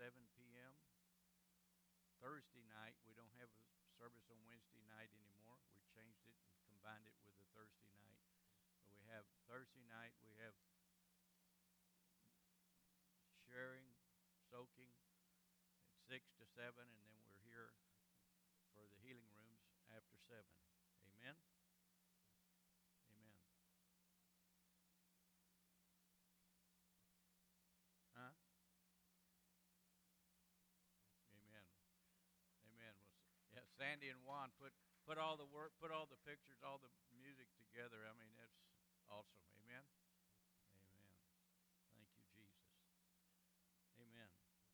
7 p.m. Thursday night. We don't have a service on Wednesday night anymore. We changed it and combined it with the Thursday night. So we have Thursday night, we have sharing, soaking at 6 to 7, and then we're here for the healing rooms after 7. Amen? Amen. Huh? Amen. Amen. Well, yeah, Sandy and Juan put all the work, put all the pictures, all the music together. I mean, that's awesome. Amen. Amen. Thank you, Jesus. Amen.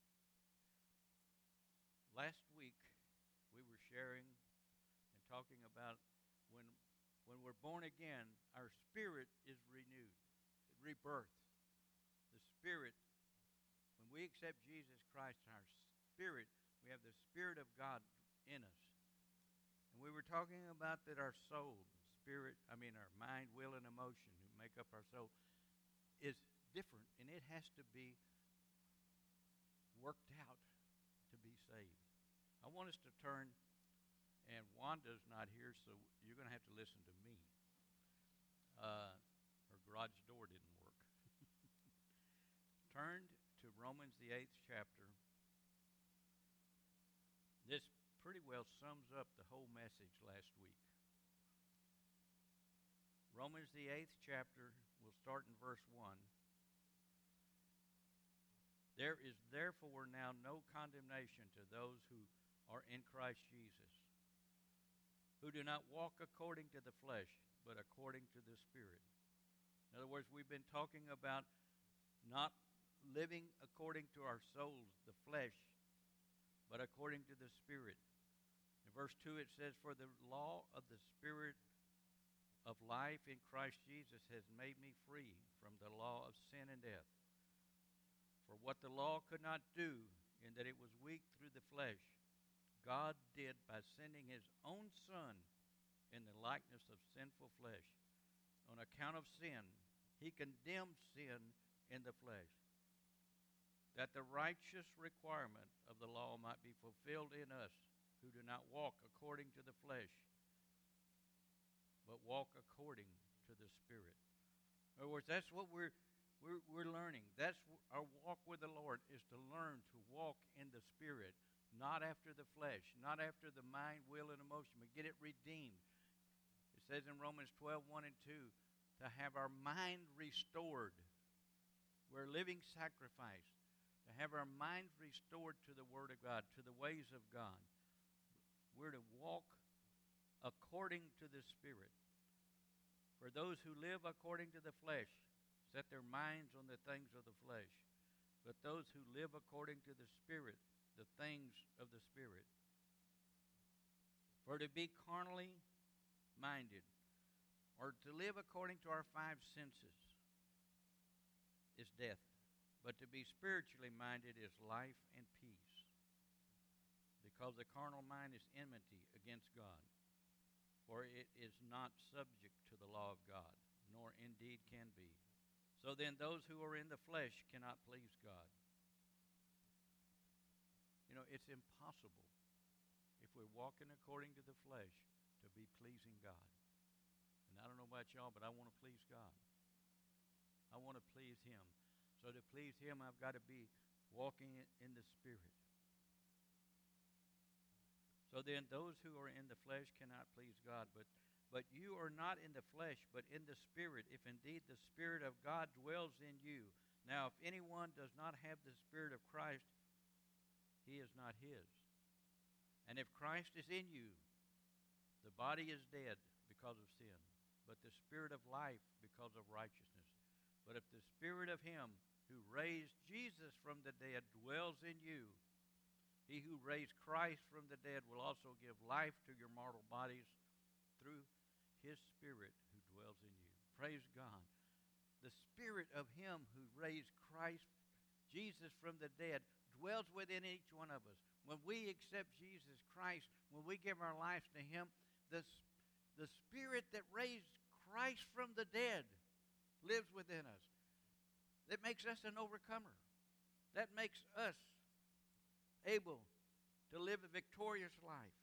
Last week we were sharing and talking about when we're born again, our spirit is renewed, rebirth. The spirit, when we accept Jesus Christ, our spirit, we have the Spirit of God in us. And we were talking about that our soul, our mind, will, and emotion, who make up our soul, is different, and it has to be worked out to be saved. I want us to turn, and Wanda's not here, so you're going to have to listen to me. Her garage door didn't work. Turned to Romans, the 8th chapter. This pretty well sums up the whole message last week. Romans, the 8th chapter, we'll start in verse 1. There is therefore now no condemnation to those who are in Christ Jesus, who do not walk according to the flesh, but according to the Spirit. In other words, we've been talking about not living according to our souls, the flesh, but according to the Spirit. In verse 2 it says, "For the law of the Spirit of life in Christ Jesus has made me free from the law of sin and death. For what the law could not do, in that it was weak through the flesh, God did by sending his own Son in the likeness of sinful flesh. On account of sin, he condemned sin in the flesh, that the righteous requirement of the law might be fulfilled in us, who do not walk according to the flesh, but walk according to the Spirit." In other words, that's what we're learning. That's our walk with the Lord, is to learn to walk in the Spirit, not after the flesh, not after the mind, will, and emotion, but get it redeemed. It says in Romans 12:1 and 2, to have our mind restored. We're a living sacrifice. To have our mind restored to the Word of God, to the ways of God. We're to walk according to the Spirit. For those who live according to the flesh set their minds on the things of the flesh, but those who live according to the Spirit, the things of the Spirit. For to be carnally minded, or to live according to our five senses, is death, but to be spiritually minded is life and peace. Because the carnal mind is enmity against God, for it is not subject to the law of God, nor indeed can be. So then those who are in the flesh cannot please God. You know, it's impossible, if we're walking according to the flesh, to be pleasing God. And I don't know about y'all, but I want to please God. I want to please him. So to please him, I've got to be walking in the Spirit. So then those who are in the flesh cannot please God, but you are not in the flesh, but in the Spirit, if indeed the Spirit of God dwells in you. Now, if anyone does not have the Spirit of Christ, he is not his. And if Christ is in you, the body is dead because of sin, but the Spirit of life because of righteousness. But if the Spirit of him who raised Jesus from the dead dwells in you, he who raised Christ from the dead will also give life to your mortal bodies through his Spirit who dwells in you. Praise God. The Spirit of him who raised Christ, Jesus from the dead, dwells within each one of us. When we accept Jesus Christ, when we give our lives to him, the Spirit that raised Christ from the dead lives within us. That makes us an overcomer. That makes us able to live a victorious life.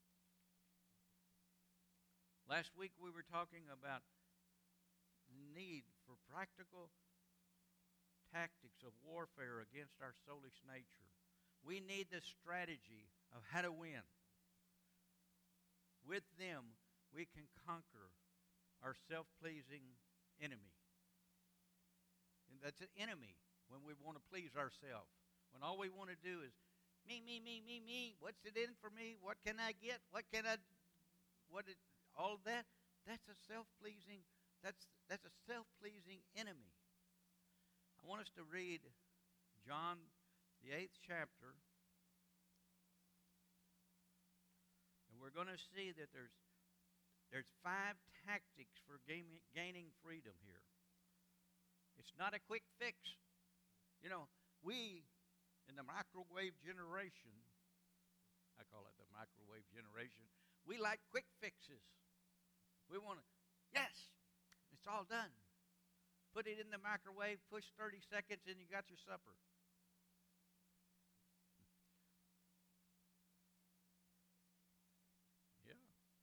Last week we were talking about the need for practical tactics of warfare against our soulish nature. We need the strategy of how to win. With them, we can conquer our self-pleasing enemy. And that's an enemy when we want to please ourselves. When all we want to do is me, me, me, me, me. What's it in for me? What can I get? All of that? That's a self-pleasing. That's a self-pleasing enemy. I want us to read John, the 8th chapter. And we're going to see that there's 5 tactics for gaining freedom here. It's not a quick fix. You know, we, in the microwave generation, I call it the microwave generation, we like quick fixes. We want to, yes, it's all done. Put it in the microwave, push 30 seconds, and you got your supper. Yeah.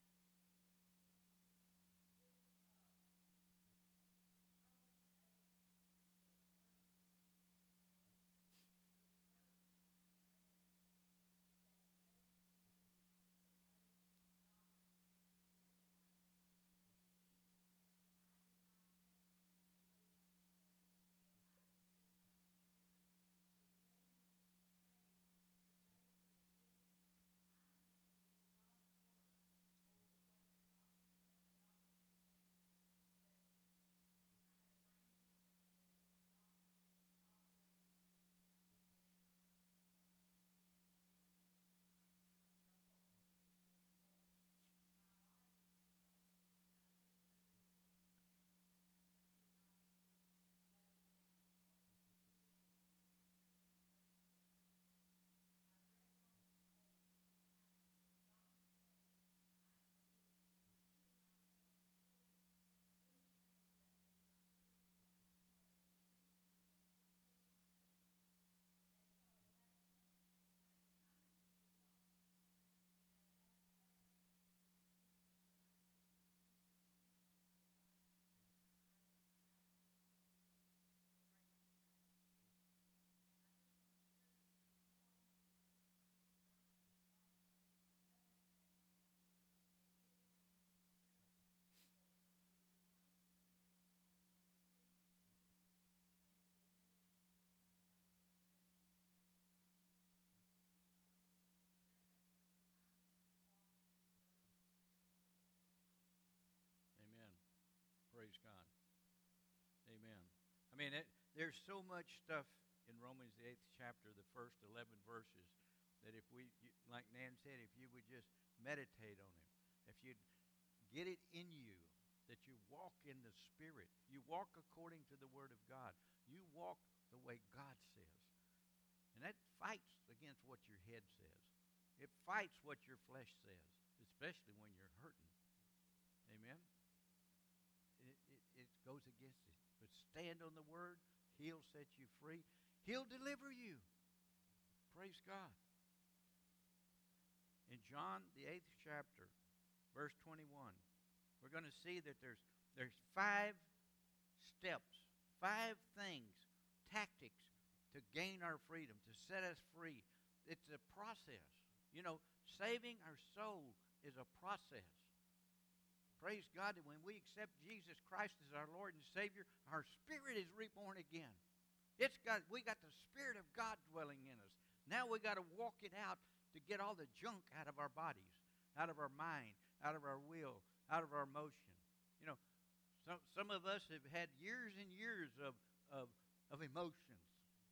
Amen. Praise God. Amen. I mean, there's so much stuff in Romans, the 8th chapter, the first 11 verses, that if we, like Nan said, if you would just meditate on it, if you'd get it in you, that you walk in the Spirit, you walk according to the Word of God, you walk the way God says. And that fights against what your head says. It fights what your flesh says, especially when you're hurting. Amen? It goes against it. But stand on the Word. He'll set you free. He'll deliver you. Praise God. In John, the 8th chapter, verse 21, we're going to see that there's 5 steps, 5 things, tactics to gain our freedom, to set us free. It's a process. You know, saving our soul is a process. Praise God that when we accept Jesus Christ as our Lord and Savior, our spirit is reborn again. We got the Spirit of God dwelling in us. Now we got to walk it out to get all the junk out of our bodies, out of our mind, out of our will, out of our emotion. You know, some of us have had years and years of emotions,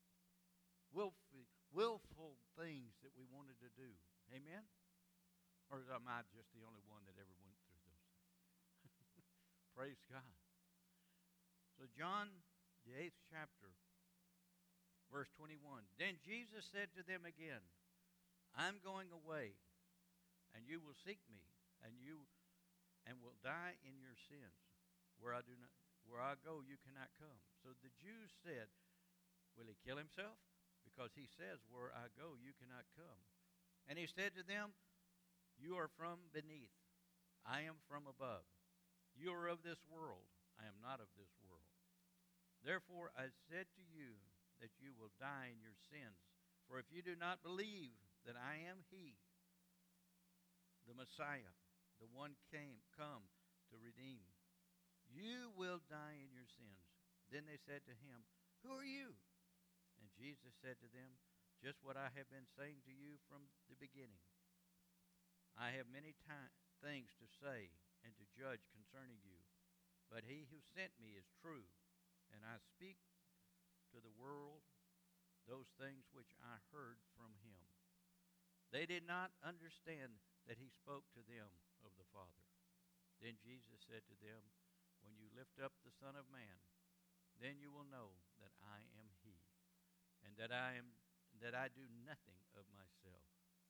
willful things that we wanted to do. Amen? Or am I just the only one that ever went through those things? Praise God. So John, the 8th chapter, verse 21. Then Jesus said to them again, I'm going away, and you will seek me, and will die in your sins. Where I go, you cannot come. So the Jews said, will he kill himself? because he says, where I go, you cannot come. And he said to them, you are from beneath. I am from above. You are of this world. I am not of this world. Therefore I said to you that you will die in your sins. For if you do not believe that I am he, the Messiah, the one come to redeem, you will die in your sins. Then they said to him, who are you? And Jesus said to them, just what I have been saying to you from the beginning. I have many things to say and to judge concerning you, but he who sent me is true, and I speak to the world those things which I heard from him. They did not understand that he spoke to them of the Father. Then Jesus said to them, when you lift up the Son of Man, then you will know that I am he, and that I do nothing of myself.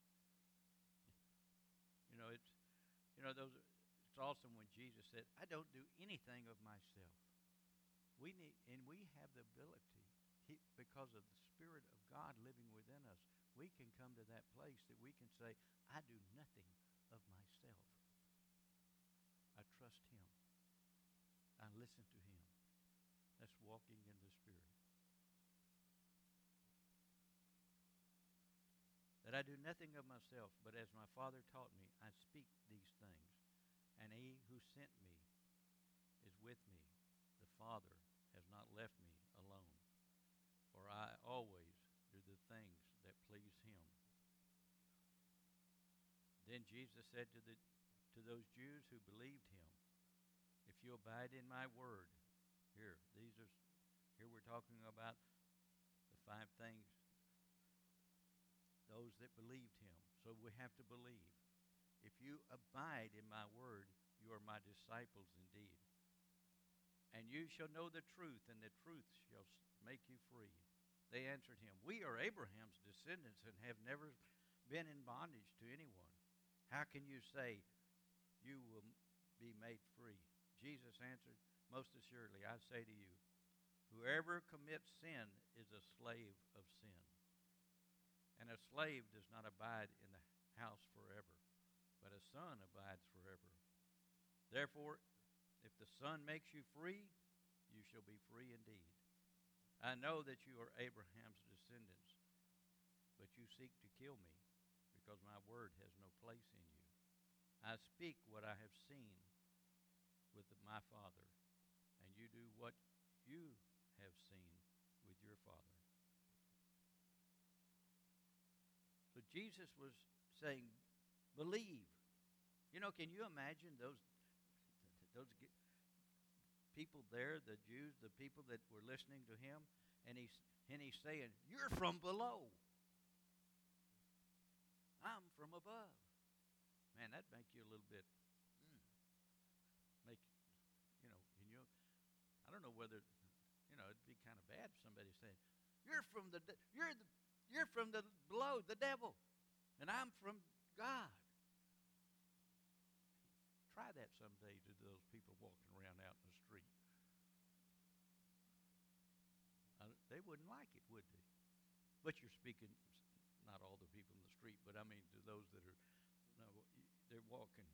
It's awesome when Jesus said, I don't do anything of myself. We have the ability, because of the Spirit of God living within us, we can come to that place that we can say, I do nothing of myself. I trust him. I listen to him. That's walking in the Spirit. That I do nothing of myself, but as my Father taught me, I speak these things. And he who sent me is with me. The Father has not left me alone, for I always do the things that please him. Then Jesus said to those Jews who believed him, if you abide in my word, here we're talking about the 5 things, those that believed him. So we have to believe. If you abide in my word, you are my disciples indeed. And you shall know the truth, and the truth shall make you free. They answered him, we are Abraham's descendants and have never been in bondage to anyone. How can you say you will be made free? Jesus answered, most assuredly, I say to you, whoever commits sin is a slave of sin. And a slave does not abide in the house forever, but a son abides forever. Therefore, if the Son makes you free, you shall be free indeed. I know that you are Abraham's descendants, but you seek to kill me, because my word has no place in you. I speak what I have seen with my Father, and you do what you have seen with your father. So Jesus was saying, believe. Can you imagine those people there, the Jews, the people that were listening to him, and he's saying, you're from below. I'm from above. Man, that'd make you a little bit, I don't know whether, it'd be kind of bad if somebody said, you're from the below, the devil, and I'm from God. Try that someday to those people walking around out in the street. They wouldn't like it, would they? But you're speaking, not all the people in the street, but I mean to those that are, they're walking.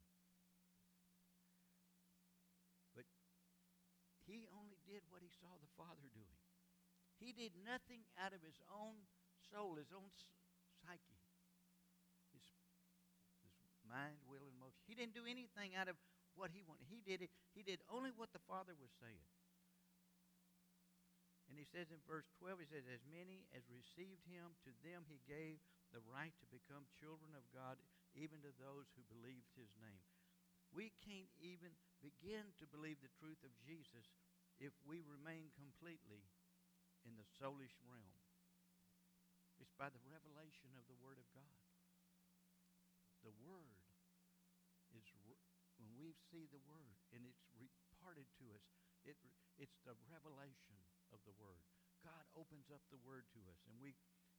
But he only did what he saw the Father doing. He did nothing out of his own soul, his own psyche, his mind, will, and motion. He didn't do anything out of what he wanted. He did only what the Father was saying. And he says in verse 12, he says, as many as received him, to them he gave the right to become children of God, even to those who believed his name. We can't even begin to believe the truth of Jesus if we remain completely in the soulish realm. It's by the revelation of the Word of God. The Word is, when we see the Word and it's imparted to us, it's the revelation of the Word. God opens up the Word to us, and we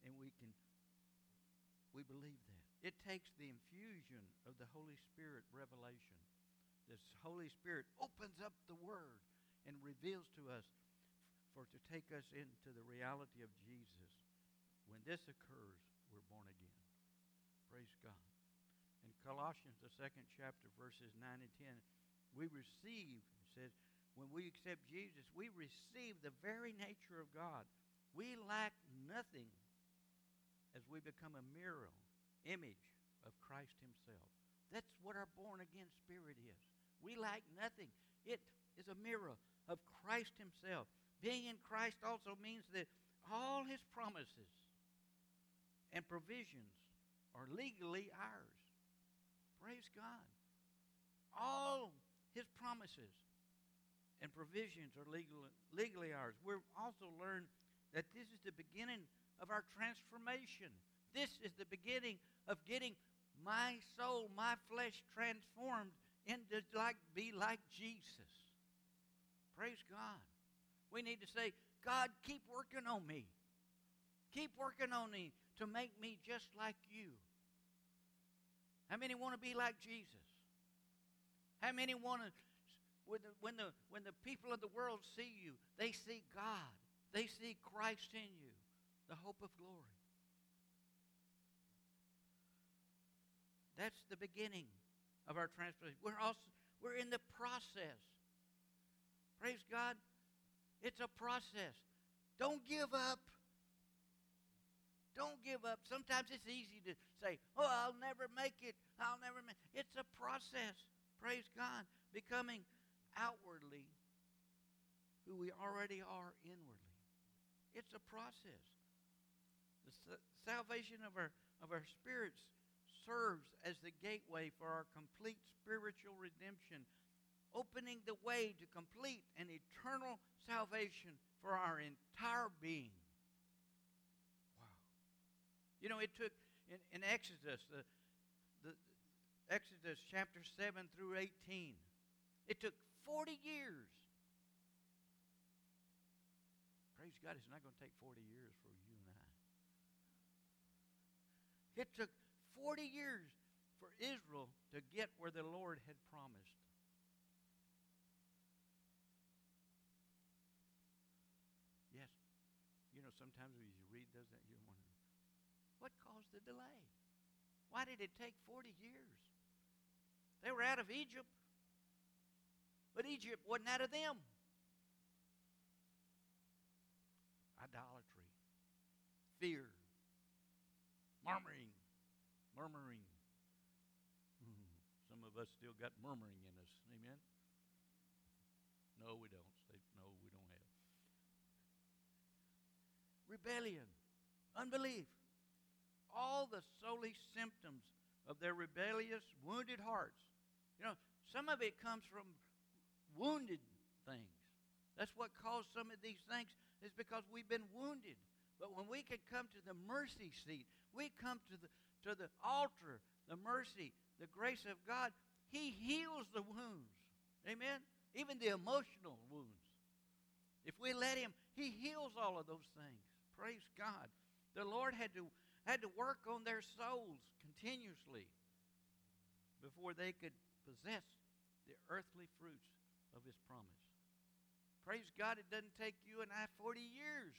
believe that. It takes the infusion of the Holy Spirit revelation. This Holy Spirit opens up the Word and reveals to us to take us into the reality of Jesus When this occurs, we're born again. Praise God. In Colossians, the 2nd chapter, verses 9 and 10, we receive, it says, when we accept Jesus, we receive the very nature of God. We lack nothing as we become a mirror, image of Christ himself. That's what our born-again spirit is. We lack nothing. It is a mirror of Christ himself. Being in Christ also means that all his promises and provisions are legally ours. Praise God. All his promises and provisions are legally ours. We've also learned that this is the beginning of our transformation. This is the beginning of getting my soul, my flesh transformed into be like Jesus. Praise God. We need to say, God, keep working on me. Keep working on me to make me just like you. How many want to be like Jesus? How many want to, when the people of the world see you, they see God. They see Christ in you, the hope of glory. That's the beginning of our transformation. We're in the process. Praise God. It's a process. Don't give up. Don't give up. Sometimes it's easy to say, oh, I'll never make it. I'll never make it. It's a process. Praise God. Becoming outwardly who we already are inwardly. It's a process. The salvation of our spirits serves as the gateway for our complete spiritual redemption, opening the way to complete an eternal salvation for our entire being. You know, it took, in Exodus, the Exodus chapter 7 through 18, it took 40 years. Praise God, it's not going to take 40 years for you and I. It took 40 years for Israel to get where the Lord had promised. Yes, you know, sometimes when you read those, you wonder, what caused the delay? Why did it take 40 years? They were out of Egypt, but Egypt wasn't out of them. Idolatry, fear, murmuring. Some of us still got murmuring in us. Amen? No, we don't. No, we don't have. Rebellion, unbelief. All the soulish symptoms of their rebellious, wounded hearts. You know, some of it comes from wounded things. That's what caused some of these things, is because we've been wounded. But when we can come to the mercy seat, we come to the altar, the mercy, the grace of God, he heals the wounds. Amen? Even the emotional wounds. If we let him, he heals all of those things. Praise God. The Lord had to work on their souls continuously before they could possess the earthly fruits of his promise. Praise God, it doesn't take you and I 40 years.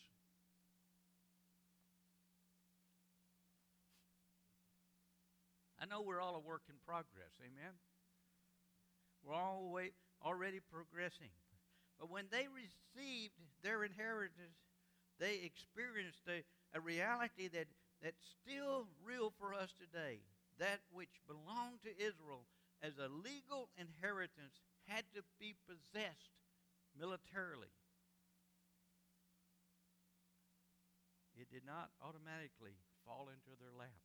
I know we're all a work in progress, amen? We're already progressing. But when they received their inheritance, they experienced a reality that's still real for us today. That which belonged to Israel as a legal inheritance had to be possessed militarily. It did not automatically fall into their laps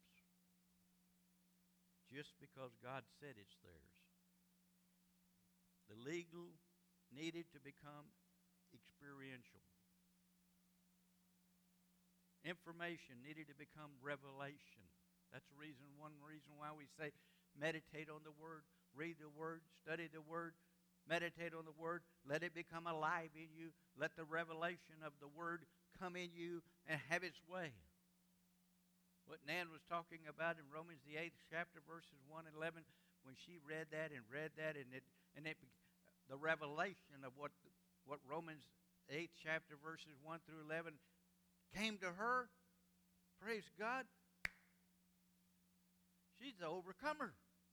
just because God said it's theirs. The legal needed to become experiential. Information needed to become revelation. That's one reason why we say meditate on the Word, read the Word, study the Word, meditate on the Word, let it become alive in you, let the revelation of the Word come in you and have its way. What Nan was talking about in Romans the 8th chapter, verses 1 and 11, when she read that, the revelation of what Romans 8th chapter, verses 1 through 11 came to her, Praise God. She's the overcomer.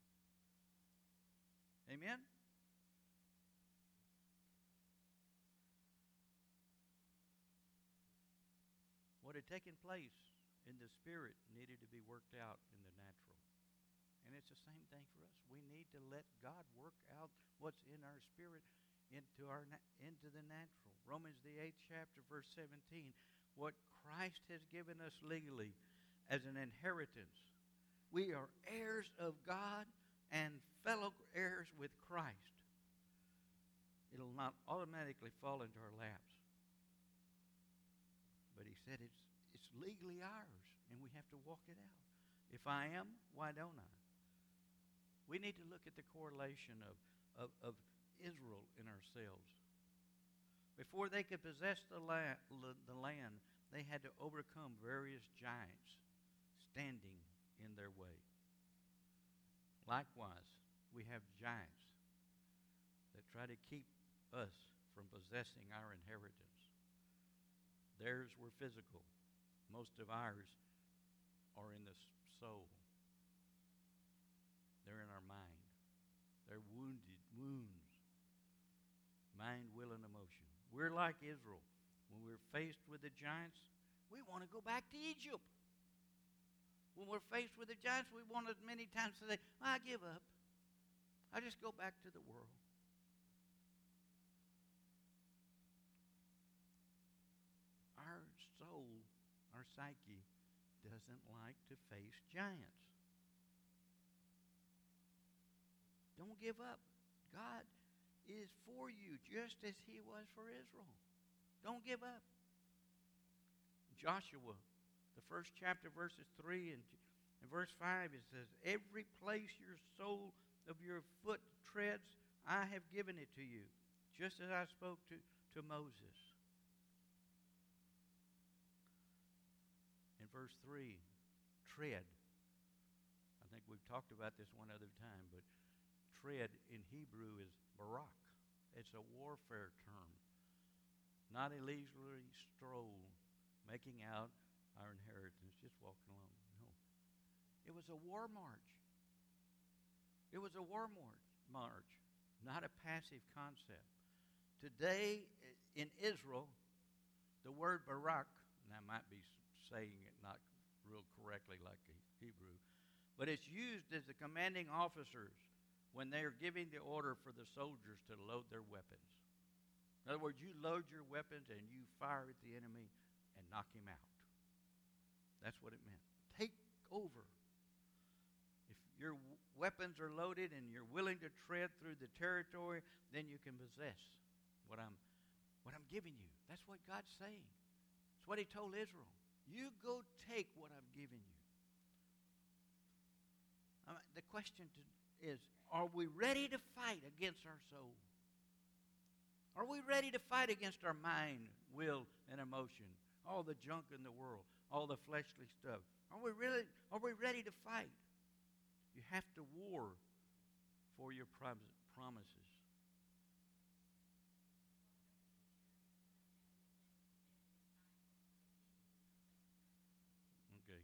Amen? What had taken place in the spirit needed to be worked out in the natural. And it's the same thing for us. We need to let God work out what's in our spirit into the natural. Romans the 8th chapter, verse 17. What Christ has given us legally as an inheritance. We are heirs of God and fellow heirs with Christ. It'll not automatically fall into our laps. But he said it's legally ours, and we have to walk it out. If I am, why don't I? We need to look at the correlation of Israel in ourselves. Before they could possess the land, they had to overcome various giants standing in their way. Likewise, we have giants that try to keep us from possessing our inheritance. Theirs were physical. Most of ours are in the soul. They're in our mind. They're wounds. Mind, will, and emotion. We're like Israel. When we're faced with the giants, we want to go back to Egypt. When we're faced with the giants, we want as many times to say, I give up. I just go back to the world. Our soul, our psyche, doesn't like to face giants. Don't give up. God is for you just as he was for Israel. Don't give up. Joshua, the first chapter, verses 3 and verse 5, it says, every place your sole of your foot treads, I have given it to you, just as I spoke to Moses. In verse 3, tread. I think we've talked about this one other time, but tread in Hebrew is barak. It's a warfare term. Not a leisurely stroll, making out our inheritance, just walking along. No. It was a war march. It was a war march, not a passive concept. Today, in Israel, the word barak, and I might be saying it not real correctly like the Hebrew, but it's used as the commanding officers when they are giving the order for the soldiers to load their weapons. In other words, you load your weapons and you fire at the enemy and knock him out. That's what it meant. Take over. If your weapons are loaded and you're willing to tread through the territory, then you can possess what I'm giving you. That's what God's saying. That's what he told Israel. You go take what I've given you. The question is, are we ready to fight against our soul? Are we ready to fight against our mind, will, and emotion? All the junk in the world, all the fleshly stuff. Are we ready to fight? You have to war for your promises. Okay.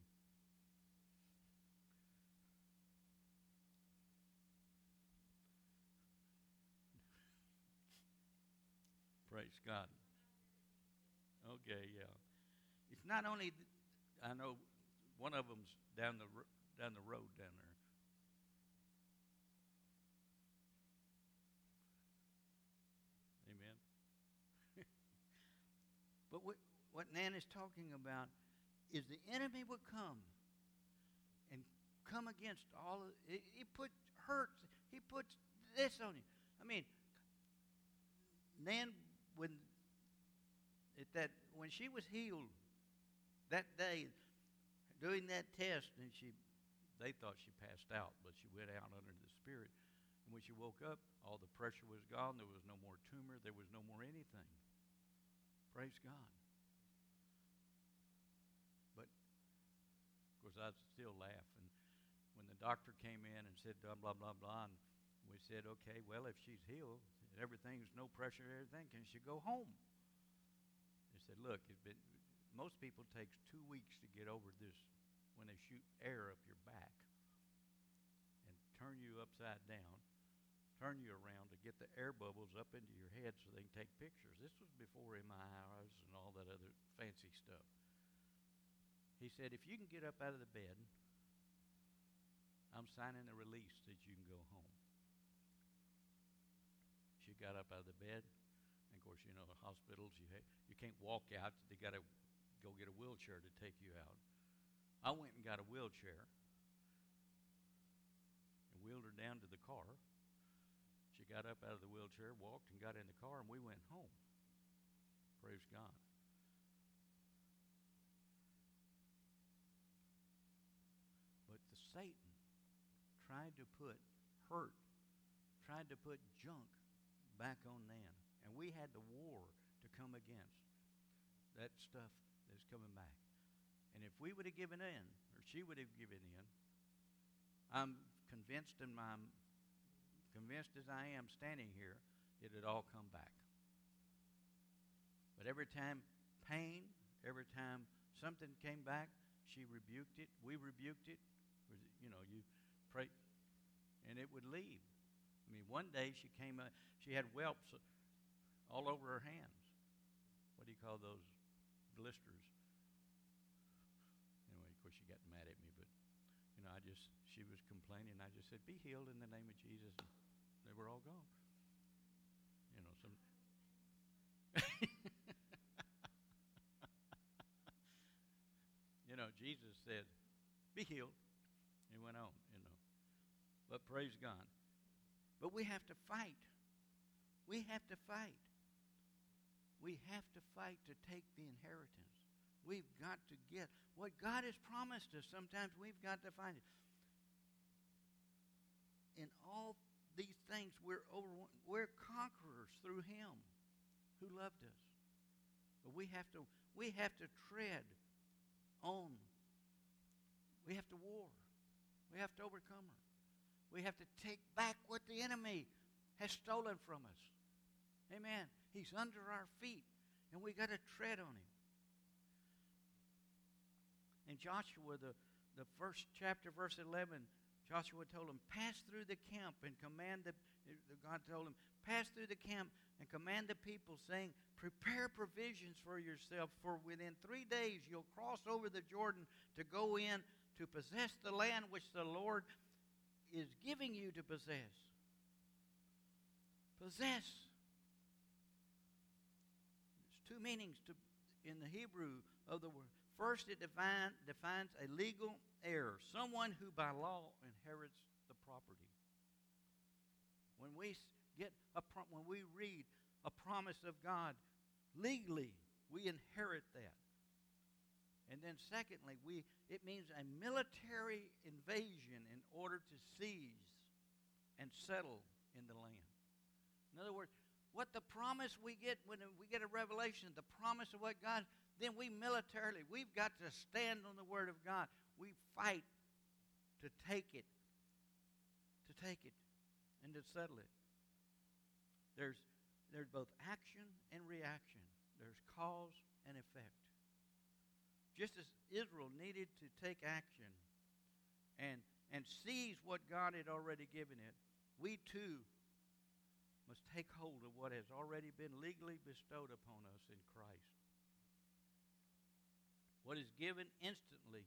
Praise God. Okay, yeah. It's not only, I know one of them's down the road down there. Amen. But what Nan is talking about is the enemy would come and come against all of it. He puts hurts. He puts this on you. I mean, Nan, when she was healed that day, doing that test, and they thought she passed out, but she went out under the Spirit. And when she woke up, all the pressure was gone. There was no more tumor. There was no more anything. Praise God. But, of course, I still laugh. And when the doctor came in and said blah, blah, blah, blah, and we said, okay, well, if she's healed, everything's no pressure, everything, can she go home? They said, look, most people takes 2 weeks to get over this when they shoot air up your back and turn you upside down, turn you around to get the air bubbles up into your head so they can take pictures. This was before MRIs and all that other fancy stuff. He said, if you can get up out of the bed, I'm signing a release that you can go home. She got up out of the bed. And of course, you know, the hospitals, you can't walk out. They got to go get a wheelchair to take you out. I went and got a wheelchair and wheeled her down to the car. She got up out of the wheelchair, walked, and got in the car, and we went home. Praise God. But the Satan tried to put hurt, tried to put junk back on Nan. And we had the war to come against that stuff that's coming back. And if we would have given in, or she would have given in, I'm convinced, and I'm convinced as I am standing here, it had all come back. But every time pain, every time something came back, she rebuked it. We rebuked it. You know, you pray, and it would leave. I mean, one day she came, she had whelps all over her hands. What do you call those? Blisters. Anyway, of course, she got mad at me, but, you know, she was complaining. I just said, be healed in the name of Jesus. They were all gone. You know, some. You know, Jesus said, be healed. He went on, you know. But praise God. But we have to fight. We have to fight. We have to fight to take the inheritance. We've got to get what God has promised us. Sometimes we've got to find it. In all these things, we're conquerors through Him who loved us. But we have to tread on. We have to war. We have to overcome her. We have to take back what the enemy has stolen from us. Amen. He's under our feet, and we got to tread on him. In Joshua, the first chapter, verse 11, Joshua told him, pass through the camp and command God told him, pass through the camp and command the people, saying, prepare provisions for yourself, for within 3 days you'll cross over the Jordan to go in to possess the land which the Lord is giving you to possess. Possess. There's two meanings in the Hebrew of the word. First, it defines a legal heir, someone who by law inherits the property. When we read a promise of God, legally we inherit that. And then secondly, it means a military invasion in order to seize and settle in the land. In other words, what the promise we get when we get a revelation, the promise of what God, then we've got to stand on the Word of God. We fight to take it, and to settle it. There's both action and reaction. There's cause and effect. Just as Israel needed to take action and seize what God had already given it, we too must take hold of what has already been legally bestowed upon us in Christ. What is given instantly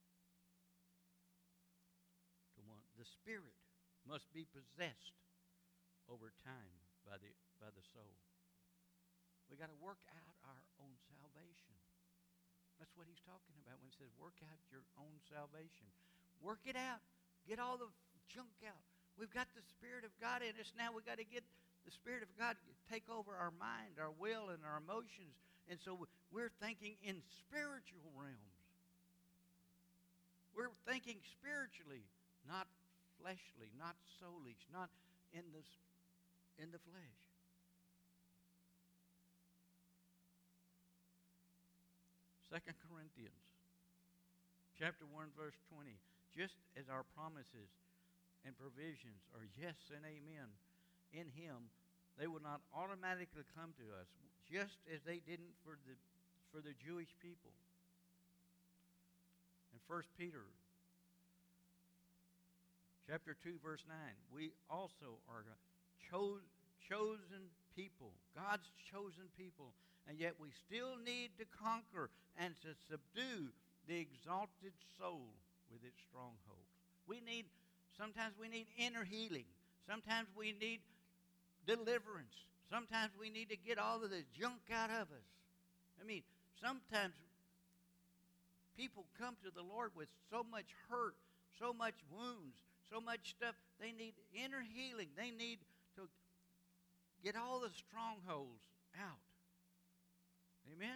to one. The Spirit must be possessed over time by the soul. We got to work out our own salvation. That's what he's talking about when he says, work out your own salvation. Work it out. Get all the junk out. We've got the Spirit of God in us now. We've got to get the Spirit of God take over our mind, our will, and our emotions. And so we're thinking in spiritual realms. We're thinking spiritually, not fleshly, not soulish, not in the flesh. Second Corinthians chapter 1, verse 20. Just as our promises and provisions are yes and amen in Him, they will not automatically come to us, just as they didn't for for the Jewish people. In 1 Peter chapter 2, verse 9, we also are a chosen people, God's chosen people, and yet we still need to conquer and to subdue the exalted soul with its strongholds. Sometimes we need inner healing. Sometimes we need deliverance. Sometimes we need to get all of the junk out of us. I mean, sometimes people come to the Lord with so much hurt, so much wounds, so much stuff. They need inner healing. They need to get all the strongholds out. Amen?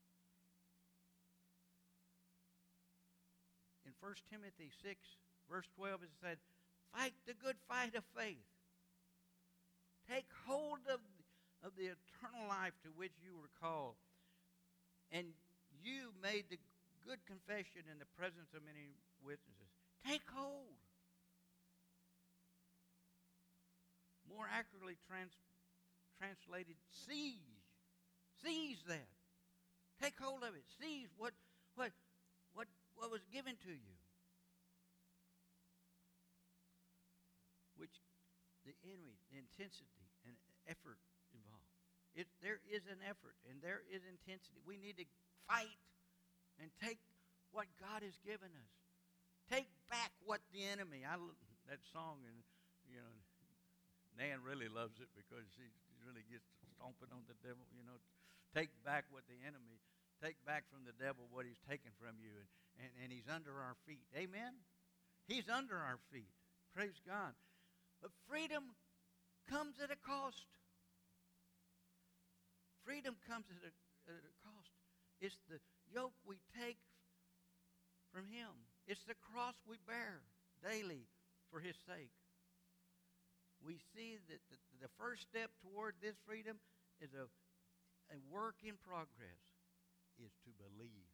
In 1 Timothy 6, verse 12, it said, fight the good fight of faith. Take hold of the eternal life to which you were called. And you made the good confession in the presence of many witnesses. Take hold. More accurately translated, seize. Seize that. Take hold of it. Seize what was given to you. Which the enemy, the intensity and effort involved. There is an effort and there is intensity. We need to fight and take what God has given us. Take back what the enemy. That song, and Nan really loves it because she really gets stomping on the devil. Take back what the enemy. Take back from the devil what he's taken from you, and he's under our feet. Amen. He's under our feet. Praise God. But freedom comes at a cost. Freedom comes at a cost. It's the yoke we take from him. It's the cross we bear daily for his sake. We see that the first step toward this freedom is a work in progress, is to believe.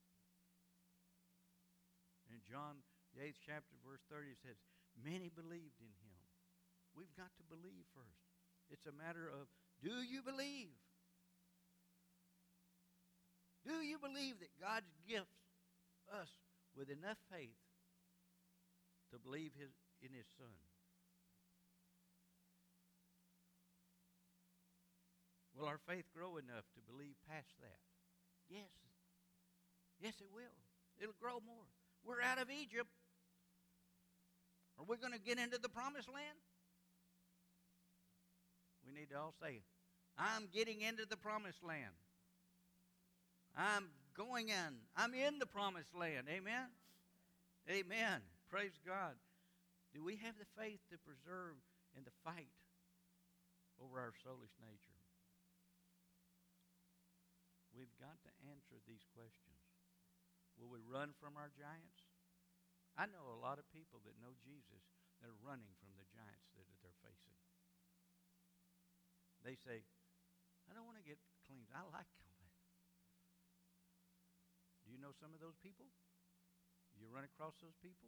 In John, the 8th chapter, verse 30, it says, many believed in him. We've got to believe first. It's a matter of, do you believe? Do you believe that God gifts us with enough faith to believe in his Son? Will our faith grow enough to believe past that? Yes. Yes, it will. It'll grow more. We're out of Egypt. Are we going to get into the promised land? We need to all say, I'm getting into the promised land. I'm going in. I'm in the promised land. Amen? Amen. Praise God. Do we have the faith to preserve in the fight over our soulish nature? We've got to answer these questions. Will we run from our giants? I know a lot of people that know Jesus that are running from the giants that they're facing. They say, I don't want to get clean. I like all that. Do you know some of those people? You run across those people?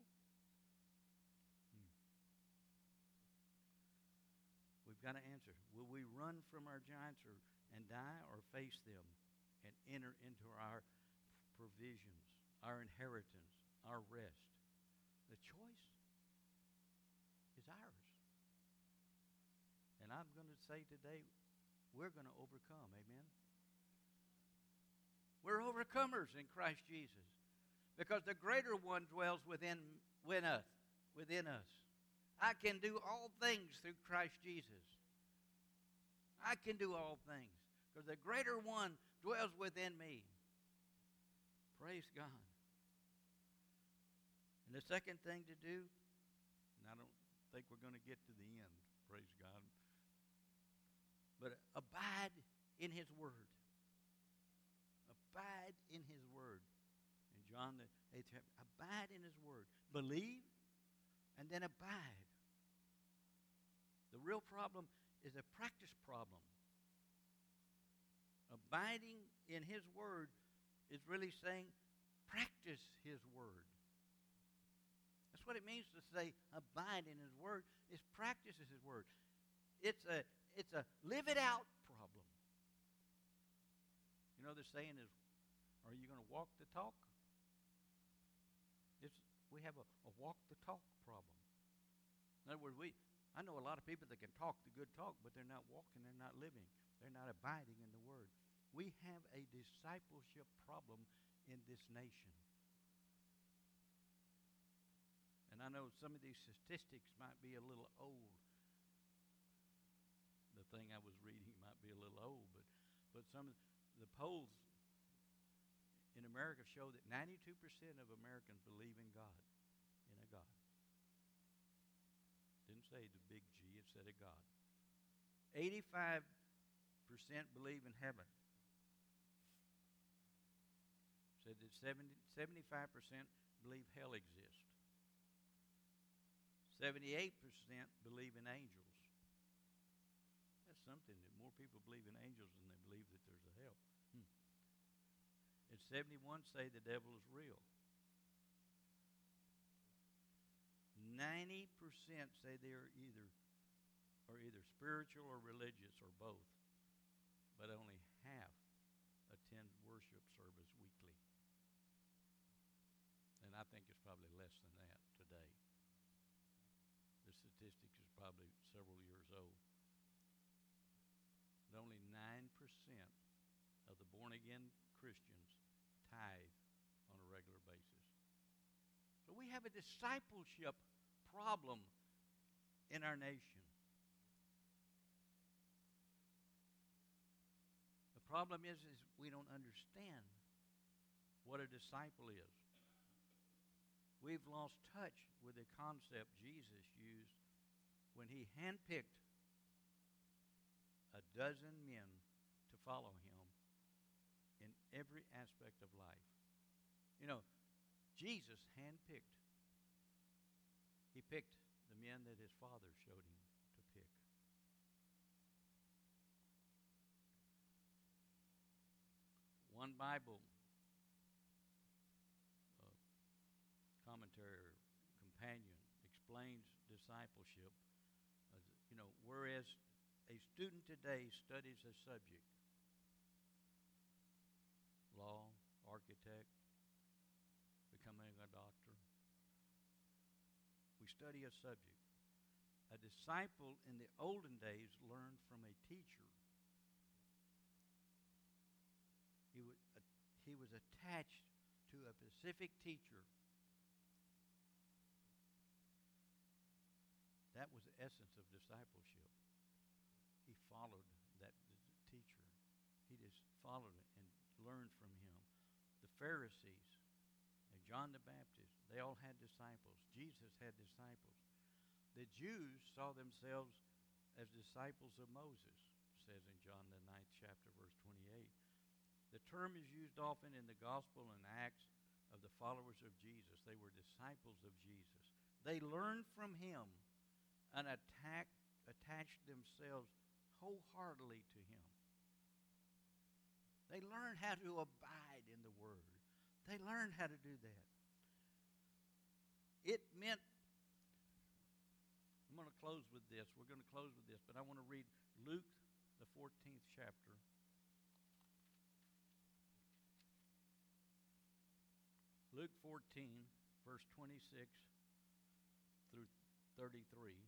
We've got to answer. Will we run from our giants and die, or face them and enter into our provisions, our inheritance, our rest? The choice is ours. And I'm going to say today, we're going to overcome. Amen? We're overcomers in Christ Jesus, because the greater one dwells within us. I can do all things through Christ Jesus. I can do all things because the greater one dwells within me. Praise God. And the second thing to do, and I don't think we're going to get to the end, praise God, but abide in his word. Abide in his word. In John the 8th chapter, abide in his word. Believe and then abide. The real problem is a practice problem. Abiding in his word is really saying, practice his word. That's what it means to say abide in his word, is practice his word. It's a live it out problem. You know, the saying is, Or are you going to walk the talk? We have a walk the talk problem. In other words, I know a lot of people that can talk the good talk, but they're not walking, they're not living, they're not abiding in the Word. We have a discipleship problem in this nation. And I know some of these statistics might be a little old. The thing I was reading might be a little old, but some of the polls in America show that 92% of Americans believe in God, in a God. Didn't say the big G, it said a God. 85% believe in heaven. Said that 75% believe hell exists. 78% believe in angels. That's something, that more people believe in angels than they believe that there's a hell. And 71 say the devil is real. 90% say they are either spiritual or religious or both, but only half attend worship service weekly. And I think it's probably less than that today. The statistics is probably several years old. But only 9% of the born-again Christians tithe on a regular basis. So we have a discipleship problem in our nation. The problem is we don't understand what a disciple is. We've lost touch with the concept Jesus used when he handpicked a dozen men to follow him in every aspect of life. You know, Jesus handpicked. He picked the men that his Father showed him to pick. One Bible commentary or companion explains discipleship as, whereas a student today studies a subject, law, architect, becoming a doctor. We study a subject. A disciple in the olden days learned from a teacher. He was attached to a specific teacher. That was the essence of discipleship. He followed that teacher. He just followed it and learned from him. The Pharisees and John the Baptist, they all had disciples. Jesus had disciples. The Jews saw themselves as disciples of Moses, says in John the 9th chapter, verse 28. The term is used often in the Gospel and Acts of the followers of Jesus. They were disciples of Jesus. They learned from him and attached themselves wholeheartedly to him. They learned how to abide in the Word. They learned how to do that. It meant, I'm going to close with this. We're going to close with this, but I want to read Luke, the 14th chapter. Luke 14, verse 26 through 33.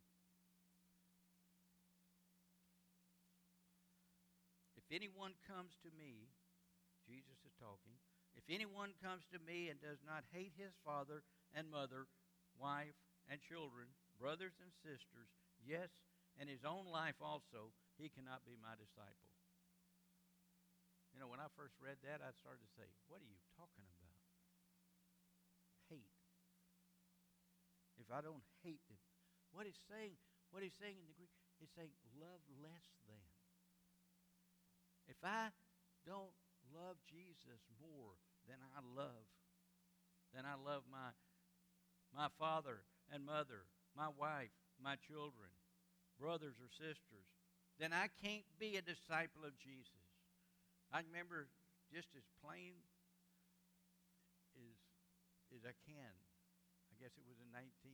If anyone comes to me, Jesus is talking, if anyone comes to me and does not hate his father and mother, wife and children, brothers and sisters, yes, and his own life also, he cannot be my disciple. When I first read that, I started to say, what are you talking about? Hate. If I don't hate them, what he's saying in the Greek, he's saying love less than. If I don't love Jesus more than I love my father and mother, my wife, my children, brothers or sisters, then I can't be a disciple of Jesus. I remember just as plain as I can. I guess it was in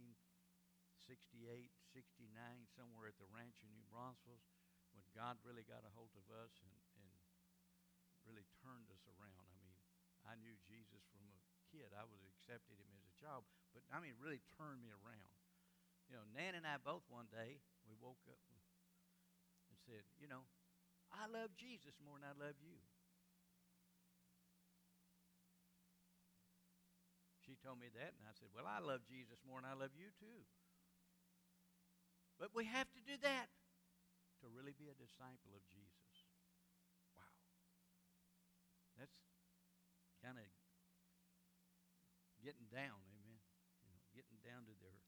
1968, 69, somewhere at the ranch in New Braunfels, when God really got a hold of us and really turned us around. I mean, I knew Jesus from a kid. I was accepted him as a child, but I mean, really turned me around. You know, Nan and I both one day we woke up and said, you know, I love Jesus more than I love you. She told me that, and I said, well, I love Jesus more than I love you too. But we have to do that to really be a disciple of Jesus. Wow. That's kind of getting down, amen. You know, getting down to the earth.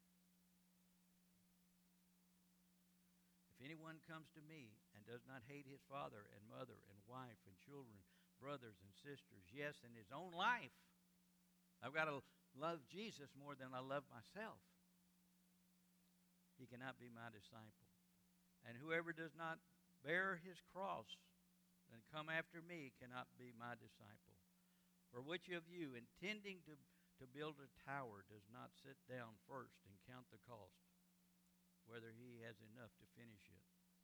If anyone comes to me and does not hate his father and mother and wife and children, brothers and sisters, yes, and his own life, I've got to love Jesus more than I love myself. He cannot be my disciple. And whoever does not bear his cross and come after me cannot be my disciple. For which of you, intending to build a tower, does not sit down first and count the cost, whether he has enough to finish it?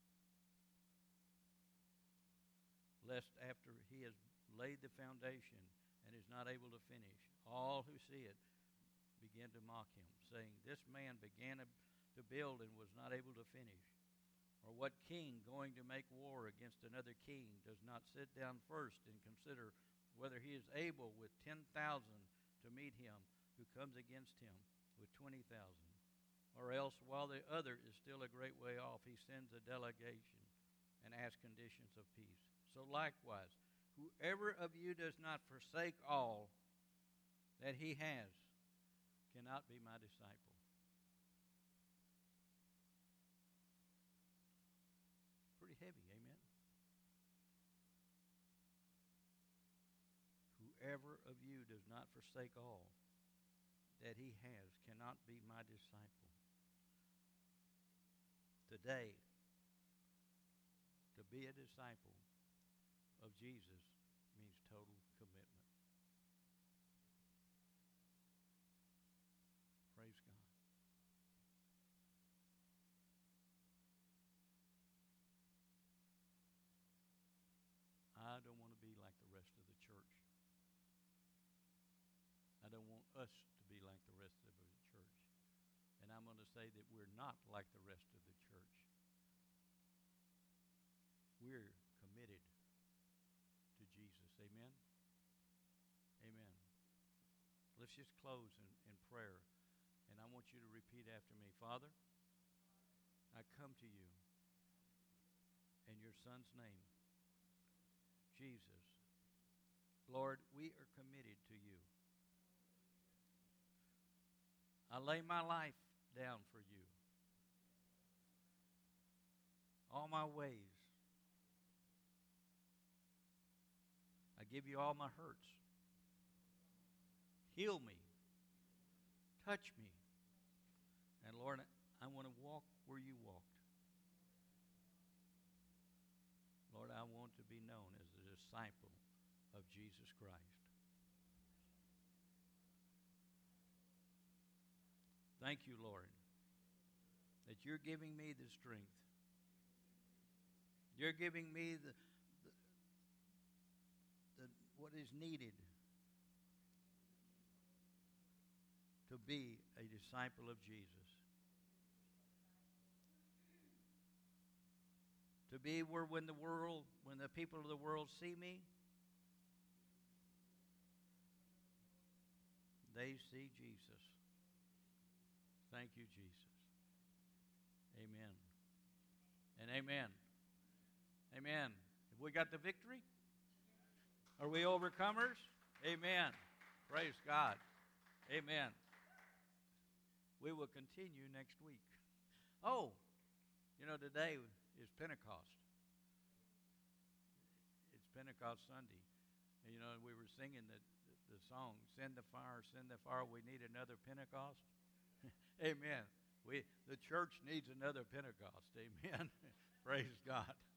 Lest after he has laid the foundation and is not able to finish, all who see it begin to mock him, saying, this man began to build and was not able to finish. Or what king going to make war against another king does not sit down first and consider whether he is able with 10,000 to meet him who comes against him with 20,000? Or else, while the other is still a great way off, he sends a delegation and asks conditions of peace. So likewise, whoever of you does not forsake all that he has cannot be my disciple. Pretty heavy, amen? Whoever of you does not forsake all that he has cannot be my disciple. Today, to be a disciple of Jesus means total commitment. Praise God. I don't want to be like the rest of the church. I don't want us to be like the rest of the church. And I'm going to say that we're not like the rest of the church. We're committed to Jesus. Amen? Amen. Let's just close in prayer. And I want you to repeat after me. Father, I come to you in your Son's name, Jesus. Lord, we are committed to you. I lay my life down for you. All my ways. I give you all my hurts. Heal me. Touch me. And Lord, I want to walk where you walked. Lord, I want to be known as a disciple of Jesus Christ. Thank you, Lord, that you're giving me the strength. You're giving me the what is needed to be a disciple of Jesus. To be where when the people of the world see me, they see Jesus. Thank you, Jesus. Amen. And amen. Amen. Have we got the victory? Are we overcomers? Amen. Praise God. Amen. We will continue next week. Oh, you know, today is Pentecost. It's Pentecost Sunday. And, you know, we were singing the song, Send the Fire, we need another Pentecost. Amen. The church needs another Pentecost. Amen. Praise God.